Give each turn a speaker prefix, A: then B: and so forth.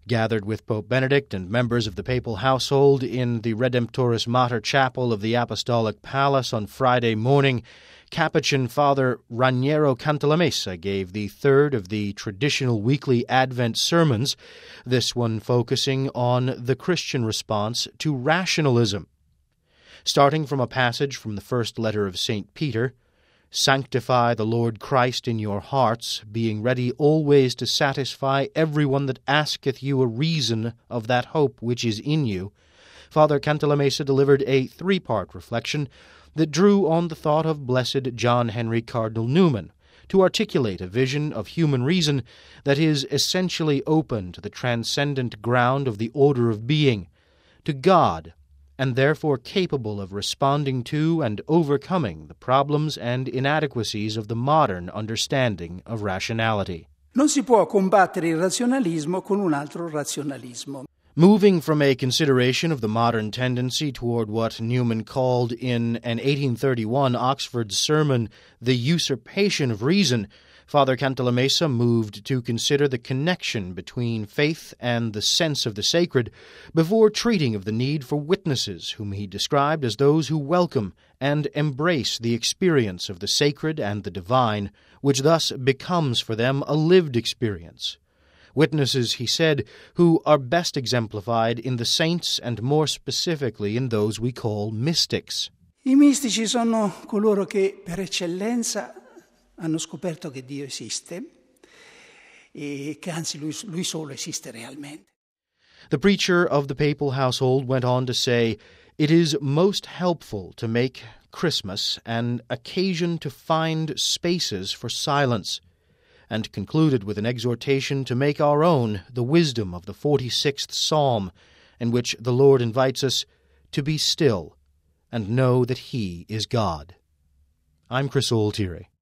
A: Gathered with Pope Benedict and members of the papal household in the Redemptoris Mater Chapel of the Apostolic Palace on Friday morning, Capuchin Father Raniero Cantalamessa gave the third of the traditional weekly Advent sermons, this one focusing on the Christian response to rationalism. Starting from a passage from the first letter of St. Peter, "Sanctify the Lord Christ in your hearts, being ready always to satisfy everyone that asketh you a reason of that hope which is in you," Father Cantalamessa delivered a three-part reflection that drew on the thought of Blessed John Henry Cardinal Newman to articulate a vision of human reason that is essentially open to the transcendent ground of the order of being, to God, and therefore capable of responding to and overcoming the problems and inadequacies of the modern understanding of rationality.
B: Non si può combattere il razionalismo con un altro razionalismo.
A: Moving from a consideration of the modern tendency toward what Newman called in an 1831 Oxford sermon the usurpation of reason, Father Cantalamessa moved to consider the connection between faith and the sense of the sacred before treating of the need for witnesses, whom he described as those who welcome and embrace the experience of the sacred and the divine, which thus becomes for them a lived experience. Witnesses, he said, who are best exemplified in the saints and more specifically in those we call mystics.
B: I mistici sono coloro che per eccellenza hanno scoperto che Dio esiste e che anzi lui solo esiste realmente.
A: The preacher of the papal household went on to say, "It is most helpful to make Christmas an occasion to find spaces for silence," and concluded with an exhortation to make our own the wisdom of the 46th Psalm, in which the Lord invites us to be still and know that He is God. I'm Chris Altieri.